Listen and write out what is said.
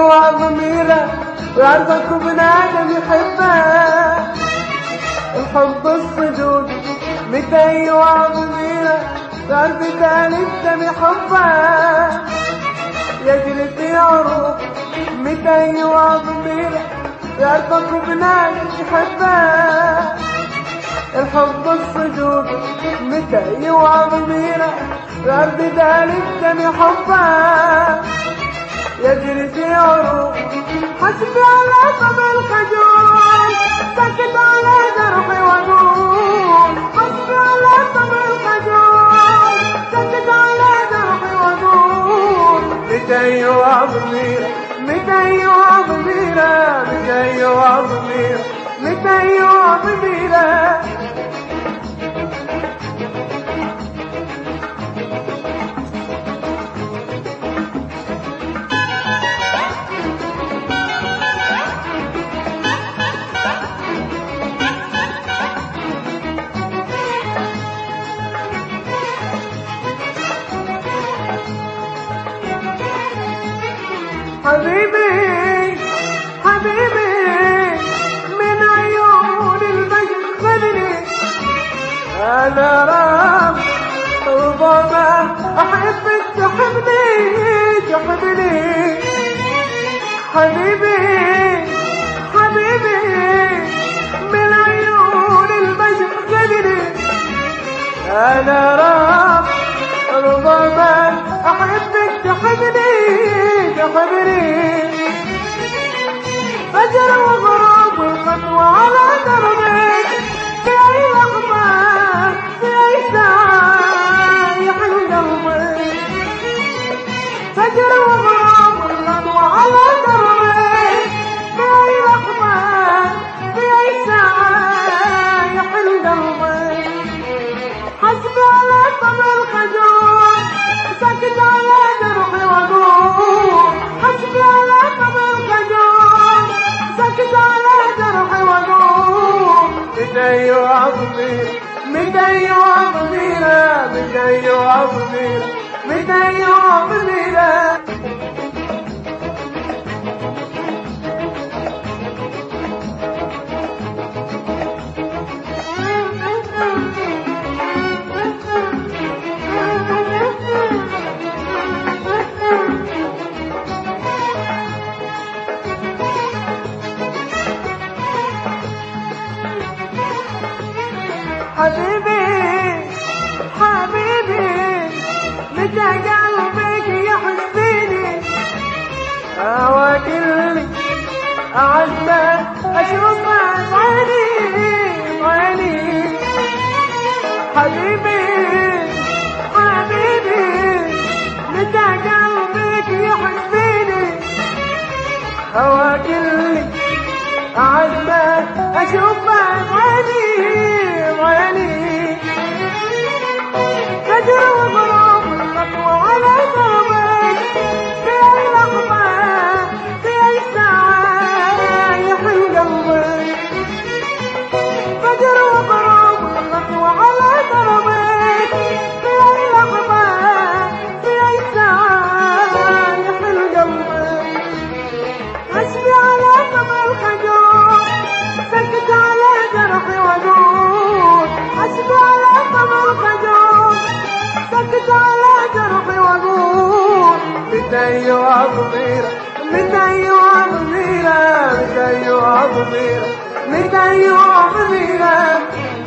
وضميره ويعرفك بنادم يحبه. الحب الصدود متى وضميره ويعرف تاني الدم يحبه. يجري في عروق متى وضميره ويعرفك بنادم يحبه. الحب الصدود متى وضميره ويعرف تاني الدم يحبه. يجري في عروق حسبي على طب الخجول سكت على جرحي وقول. حسبي على طب الخجول سكت على جرحي وقول. متى وضميره متى وضميره متى وضميره متى وضميره. حبيبي حبيبي من عيون البشر خذني. أنا رام ربما أحبك تحبني تحبني. حبيبي حبيبي من عيون البشر خذني. أنا رام ربما أحبك تحبني تحبني. فجر وغروب الخطوة على دربك في أي لحظة في أي ساعة يحن قلبك. فجر وغروب الخطوة على دربك في أي لحظة في أي ساعة يحن قلبك. حسبي على طب الخجول سكت على جرحي وقول. حسبي على طب الخجول سكت على جرحي وقول. متى وضميره متى وضميره متى وضميره متى وضميره. حبيبي حبيبي متى قلبك يحبني. أواكلني أعزك أشرب عيني عيني. حبيبي حبيبي متى قلبك يحبني. أواكلني أعزك أشرب عيني عيني. فجر وغروب الخطوة على دربك في أي لحظة في أي ساعة يحن قلبك. فجر وغروب الخطوة على دربك في أي لحظة في أي ساعة يحن قلبك. حسبي على طب الخجول سكت على جرحي وقول. حسبي على طب الخجول سكت على جرحي وقول. متى وضميره متى وضميره متى وضميره متى وضميره.